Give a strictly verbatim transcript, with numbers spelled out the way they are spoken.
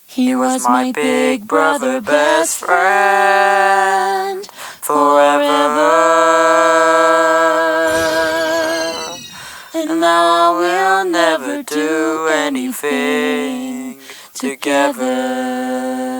He was my big brother, best friend, forever. And now we'll never do anything together.